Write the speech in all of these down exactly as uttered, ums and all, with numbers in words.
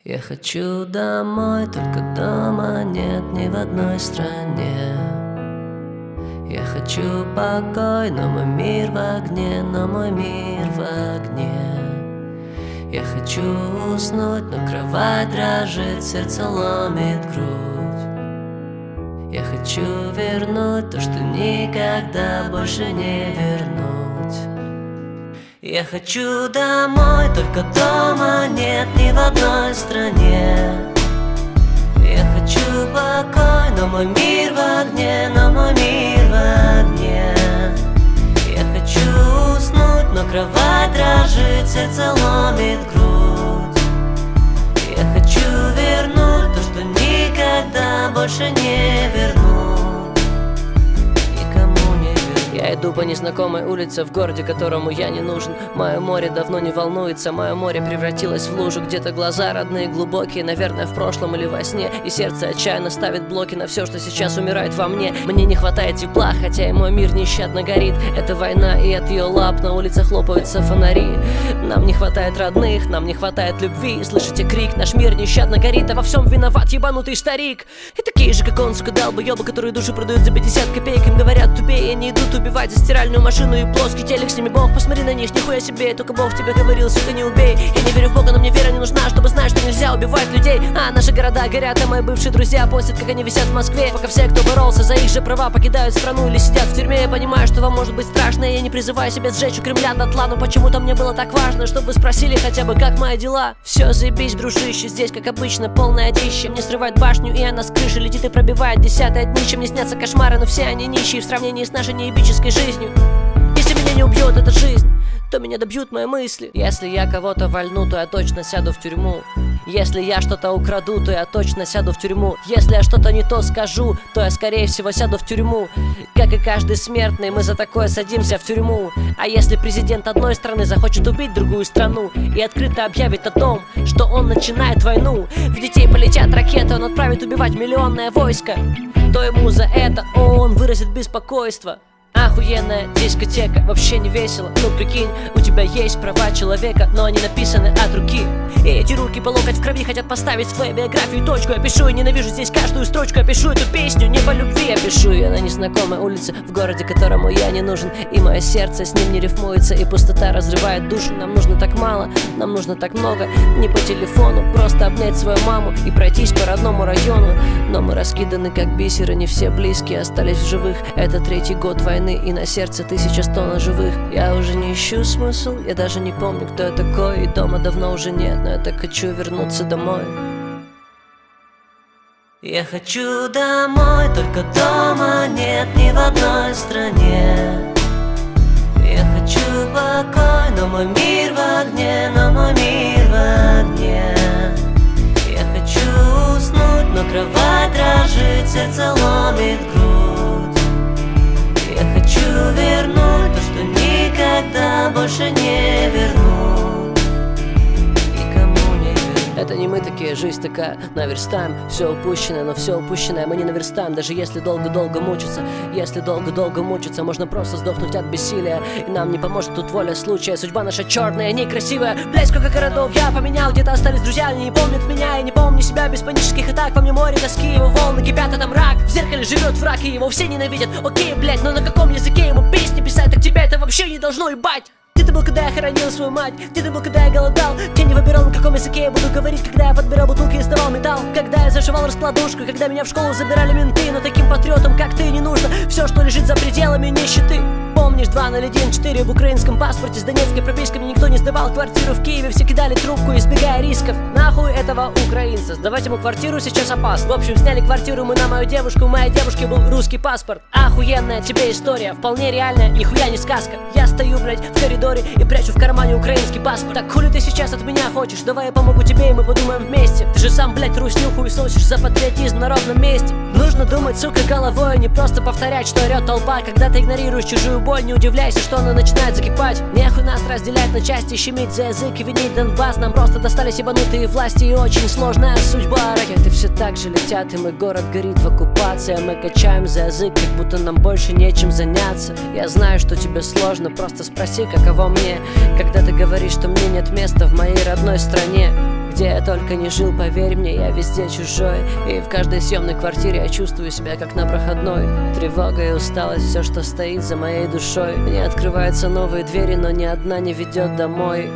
Я хочу домой, только дома нет ни в одной стране. Я хочу покой, но мой мир в огне, но мой мир в огне. Я хочу уснуть, но кровать дрожит, сердце ломит грудь. Я хочу вернуть то, что никогда больше не вернуть. Я хочу домой, только дома нет ни в одной стране. Я хочу покой, но мой мир в огне, но мой мир в огне. Я хочу уснуть, но кровать дрожит, сердце ломит грудь. Я хочу вернуть то, что никогда больше не вернуть. Никому не вернуть. Я иду по незнакомой улице в городе, которому я не нужен. Мое море давно не волнуется, мое море превратилось в лужу. Где-то глаза родные, глубокие, наверное, в прошлом или во сне. И сердце отчаянно ставит блоки на все, что сейчас умирает во мне. Мне не хватает тепла, хотя и мой мир нещадно горит. Это война, и от ее лап на улицах лопаются фонари. Нам не хватает родных, нам не хватает любви. Слышите крик, наш мир нещадно горит, а во всем виноват ебанутый старик. И такие же, как он, сука, долбоебы, которые душу продают за пятьдесят копеек. Им говорят тупее, не идут убивать за стиральную машину и плоский телек. С ними Бог, посмотри на них, нихуя себе. Только Бог тебе говорил, сука, не убей. Я не верю в Бога, но мне вера не нужна, чтобы знать, что нельзя убивать людей. А наши города горят, а мои бывшие друзья постят, как они висят в Москве. Пока все, кто боролся за их же права, покидают страну или сидят в тюрьме. Я понимаю, что вам может быть страшно, я не призываю себя сжечь у Кремля дотла. Но почему-то мне было так важно, чтобы вы спросили хотя бы, как мои дела. Все, заебись, дружище, здесь, как обычно, полная дичь. Мне срывает башню, и она с крыши летит и пробивает десятое днище. Мне снятся кошмары, но все они нищие в сравнении с нашей неебической жизнью. Если меня не убьет эта жизнь, то меня добьют мои мысли. Если я кого-то вальну, то я точно сяду в тюрьму. Если я что-то украду, то я точно сяду в тюрьму. Если я что-то не то скажу, то я скорее всего сяду в тюрьму. Как и каждый смертный, мы за такое садимся в тюрьму. А если президент одной страны захочет убить другую страну и открыто объявит о том, что он начинает войну, в детей полетят ракеты, он отправит убивать миллионное войско, то ему за это он выразит беспокойство. Охуенная дискотека, вообще не весело. Ну прикинь, у тебя есть права человека, но они написаны от руки. И эти руки по локоть в крови хотят поставить в твоей биографии точку. Я пишу и ненавижу здесь каждую строчку. Я пишу эту песню не по любви. Я пишу ее на незнакомой улице, в городе, которому я не нужен. И мое сердце с ним не рифмуется, и пустота разрывает душу. Нам нужно так мало, нам нужно так много. Не по телефону, просто обнять свою маму и пройтись по родному району. Но мы раскиданы как бисеры, не все близкие остались в живых. Это третий год войны, и на сердце тысяча сто ножевых. Я уже не ищу смысл, я даже не помню, кто я такой. И дома давно уже нет, но я так хочу вернуться домой. Я хочу домой, только дома нет ни в одной стране. Я хочу покой, но мой мир в огне, но мой мир в огне. Я хочу уснуть, но кровать дрожит, сердце ломит грудь. Я хочу вернуть то, что никогда больше не вернуть. Никому не вернуть. Это не мы такие, жизнь такая, наверстаем. Все упущенное, но все упущенное мы не наверстаем. Даже если долго-долго мучиться, если долго-долго мучиться, можно просто сдохнуть от бессилия. И нам не поможет тут воля случая. Судьба наша черная, некрасивая. Блядь, сколько городов я поменял, где-то остались друзья, они не помнят меня. Я не помню себя без панических атак. Во мне море тоски, его волны кипят, а там рак. В зеркале живет враг, и его все ненавидят. Окей, блядь, но на каком языке ему песни писать? Так тебя это вообще не должно ебать. Где ты был, когда я хоронил свою мать? Где ты был, когда я голодал? Где не выбирал, на каком языке я буду говорить? Когда я подбирал бутылки и сдавал металл? Когда я зашивал раскладушку? Когда меня в школу забирали менты? Но таким патриотам, как ты, не нужно все, что лежит за пределами нищеты. Помнишь, два ноль один четыре в украинском паспорте с донецкой пропиской? Мне никто не сдавал квартиру в Киеве. Все кидали трубку, избегая рисков. Нахуй этого украинца, сдавать ему квартиру сейчас опасно. В общем, сняли квартиру мы на мою девушку. У моей девушки был русский паспорт. Охуенная тебе история, вполне реальная, нихуя не сказка. Я стою, блядь, в коридоре и прячу в кармане украинский паспорт. Так хули ты сейчас от меня хочешь? Давай я помогу тебе и мы подумаем вместе. Ты же сам, блядь, руснюху и сносишь за патриотизм на ровном месте. Нужно думать, сука, головой, не просто повторять, что орет толпа. Когда ты игнорируешь чужую боль, не удивляйся, что она начинает закипать. Нехуй нас разделять на части, щемить за язык и винить Донбасс. Нам просто достались ебанутые власти и очень сложная судьба. Ракеты все так же летят, и мой город горит в оккупации. А мы качаем за язык, как будто нам больше нечем заняться. Я знаю, что тебе сложно, просто спроси, каково мне, когда ты говоришь, что мне нет места в моей родной стране. Где я только не жил, поверь мне, я везде чужой. И в каждой съемной квартире я чувствую себя как на проходной. Тревога и усталость, все, что стоит за моей душой. Мне открываются новые двери, но ни одна не ведет домой.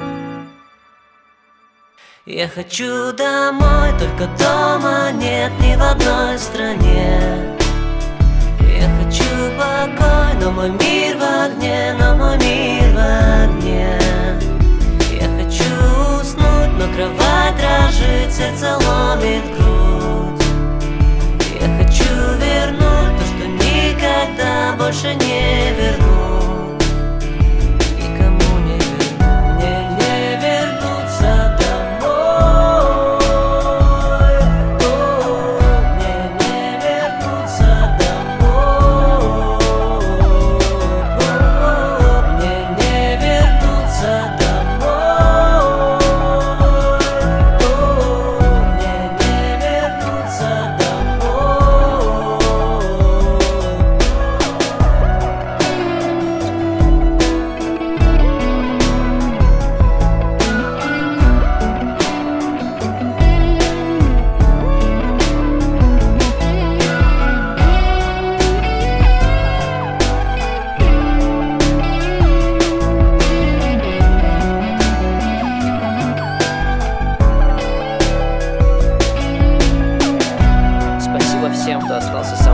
Я хочу домой, только дома нет ни в одной стране. Я хочу покой, но мой мир в огне, но мой мир в огне. Я хочу уснуть, но кровать дрожит, сердце ломит грудь. Я хочу вернуть то, что никогда больше не вернуть. Никому не вернуть. Мне не вернуться домой. О, мне не вернуться домой. О, мне не вернуться домой. О, мне не вернуться домой. Спасибо всем, кто остался со